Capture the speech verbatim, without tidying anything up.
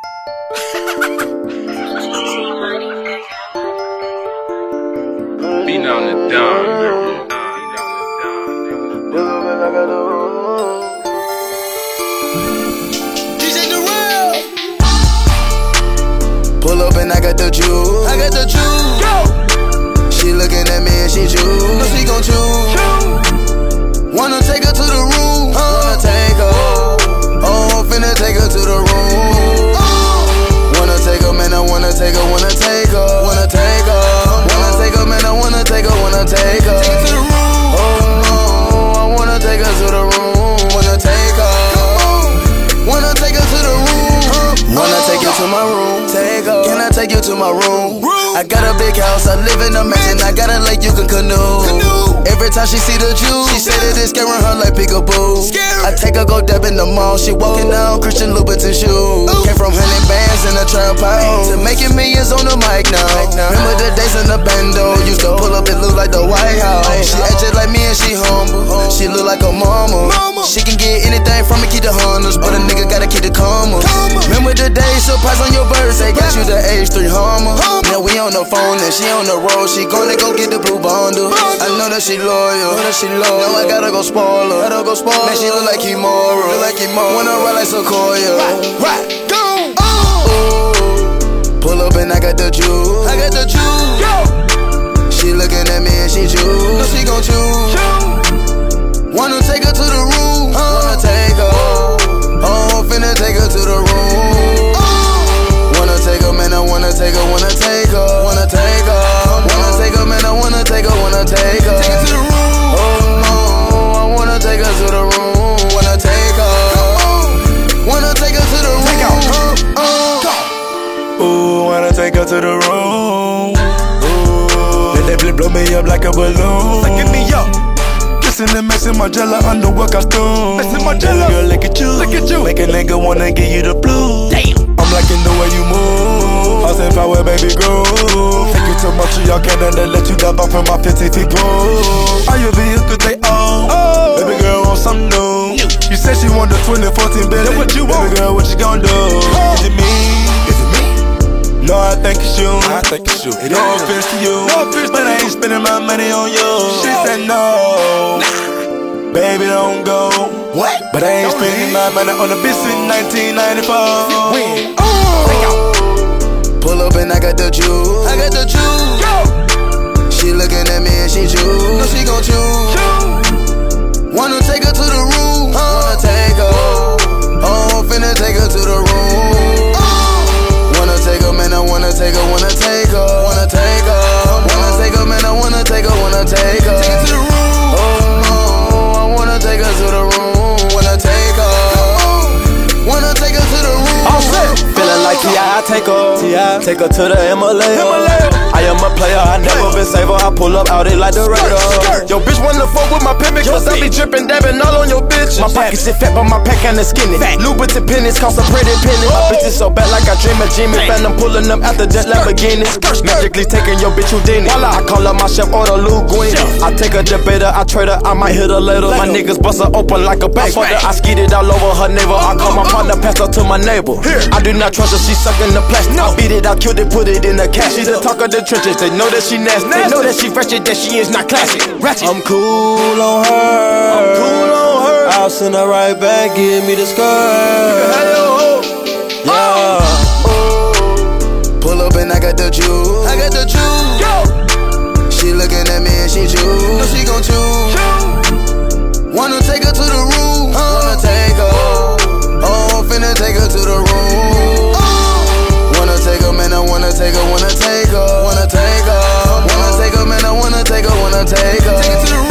Being on the dumb. D J Durrell. Pull up and I got the juice. I got the juice. Go. She looking at me and she choose. What she gon' choose? Wanna take her to the room. Huh? Wanna take her. Oh, finna take her to the room. Oh. Wanna take her, man, I wanna take her, wanna take her. Wanna take her. Wanna take her, man, I wanna take her, wanna take her. Take her to the room. Oh, I wanna take her to the room. Wanna take her. Wanna take her to the room. Wanna take you to my room. Take her. Can I take you to my room? I got a big house, I live in a mansion. I got a lake you can canoe. Every time she see the juice, she say that it's scaring her like peekaboo. I take her go dab in the mall, she walking down Christian Louboutin shoes. Came from hundred bands in a trap house to making millions on the mic now. Remember the days in the bando, used to pull up, it look like the White House. She act just like me and she humble, she look like a mama. She can get anything from me, keep the Hondas, but a nigga gotta keep the commas. Remember the days, surprise on your birthday, got you the H three Hummer. Now we on the phone and she on the road, she gonna go get the blue bundle. I know that she loyal, know that she loyal. Now I gotta go spoil her, gotta go spoil her. Man, she look like Kimora, look like Kimora. Wanna ride like Sequoia. Right, right, go. Oh. Ooh, pull up and I got the juice. I got the juice. Go. She looking at me and she choose. What she gon' choose? Choose. Wanna take her to the room. Huh? Wanna take her. Oh, finna take her to the room. Oh. Wanna take her, man, I wanna take her, wanna take her. Wanna take her. Wanna take her, man, I wanna take her, wanna take her. Take her to the room. Oh, I wanna take her to the room. Wanna take her. Wanna take her to the room. Uh, Ooh, wanna take her to the room. Ooh, let that blip blow me up like a balloon. Sucking me up. Kissing and messing Margiela underwear costume. Messing Margiela. Girl, look at you. Look at you. Make a nigga wanna give you the blues. Damn. I'm liking the way you move. House and power, baby, groove. Take you too much of your Canada, let you dive off from my fifty feet pool. All your vehicles, they own. Oh. Baby girl, want something new. You said she want the twenty fourteen Bentley. Then what you want? Baby girl, what you gon' do? Oh. Is it me? Is it me? No, I think it's you. I think it's you. It no offense to you. No offense, but I ain't spending my money on you. She said no. Nah. Baby, don't go. What? But I ain't don't spending my money on a bitch in nineteen ninety-four. When? oh. Pull up and I got the juice. I got the juice. Go. She looking at me and she choose. What she gon' choose? Choose. Wanna take her to the room. Huh? Wanna take her. Oh, finna take her to the room. Oh. Wanna take her, man, I wanna take her, wanna take her. Wanna take her. Wanna take her, man, I wanna take her, wanna take her. Take her to the room. Oh, I wanna take her to the room. Wanna take her. Wanna take her to the room. All set. Feeling like T I, I take her. T I Take her to the Himalaya. Himalaya. I am a player, I never been saver. I pull up out it like the Raider. Yo, bitch wanna fuck with my pimp cause I be drippin', dabbing all on your bitch. My pockets is fat, but my pack kinda skinny. Louboutin pennies cost a pretty penny. My bitch is so bad like I dream of Jimmy. Phantom pulling up after just Lamborghinis. Magically taking your bitch Houdini. I call up my chef order Linguini. I take a debater, I trade her, I might hit her later. My niggas bust her open like a bank. I I skeeted all over her navel. I call my partner, pass her to my neighbor. I do not trust her, she sucking the plastic. I beat it, I killed it, put it in the cash. She's the talk of the trenches, they know that she nasty. They know that she ratchet, that she is not classic. Ratchet. I'm cool on her. I'm cool on her. I'll send her right back, give me the skirt. Yeah. Pull up and I got the juice. I got the juice. Go. She looking at me and she choose. What she gon' choose? Choose. Wanna take her to the room. Huh? Wanna take her. Oh, finna take her to the room. Oh. Wanna take her, man, I wanna take her, wanna take her. Wanna take her. Wanna take her, man, I wanna take her, wanna take her. Take her to the room.